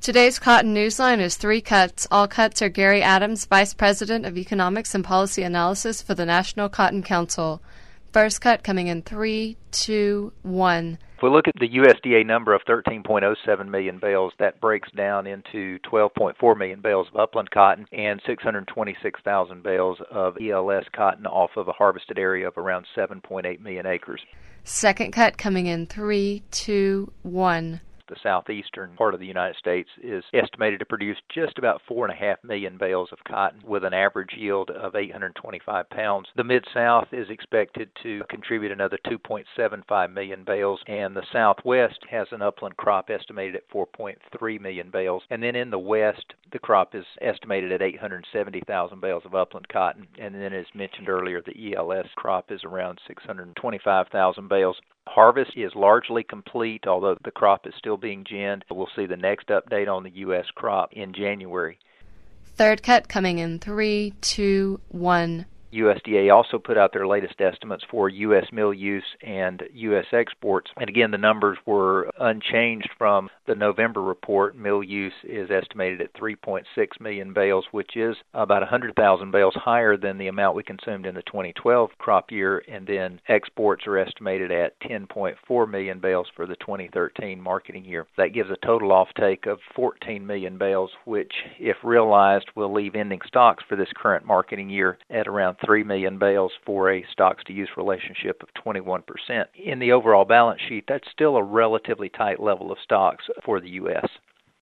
Today's Cotton Newsline is 3 cuts. All cuts are Gary Adams, Vice President of Economics and Policy Analysis for the National Cotton Council. First cut coming in 3, 2, 1. If we look at the USDA number of 13.07 million bales, that breaks down into 12.4 million bales of upland cotton and 626,000 bales of ELS cotton off of a harvested area of around 7.8 million acres. Second cut coming in 3, 2, 1. The southeastern part of the United States is estimated to produce just about 4.5 million bales of cotton with an average yield of 825 pounds. The Mid-South is expected to contribute another 2.75 million bales, and the Southwest has an upland crop estimated at 4.3 million bales. And then in the West, the crop is estimated at 870,000 bales of upland cotton. And then, as mentioned earlier, the ELS crop is around 625,000 bales. Harvest is largely complete, although the crop is still being ginned. We'll see the next update on the U.S. crop in January. Third cut coming in 3, 2, 1. USDA also put out their latest estimates for U.S. mill use and U.S. exports. And again, the numbers were unchanged from the November report. Mill use is estimated at 3.6 million bales, which is about 100,000 bales higher than the amount we consumed in the 2012 crop year. And then exports are estimated at 10.4 million bales for the 2013 marketing year. That gives a total offtake of 14 million bales, which, if realized, will leave ending stocks for this current marketing year at around 3 million bales for a stocks-to-use relationship of 21%. In the overall balance sheet, that's still a relatively tight level of stocks for the U.S.